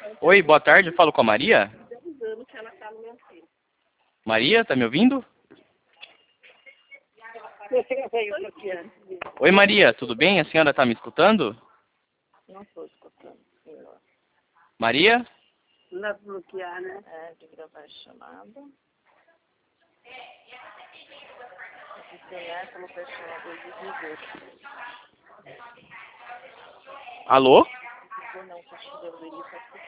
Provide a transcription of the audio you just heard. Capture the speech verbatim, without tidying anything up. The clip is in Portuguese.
Oi, boa tarde, eu falo com a Maria? Maria, tá me ouvindo? Oi, Maria, tudo bem? A senhora tá me escutando? Não estou escutando, senhor. Maria? Não bloquear, né? É, de gravar a chamada. Adicionar como pessoa do desligar. Alô? Não, não,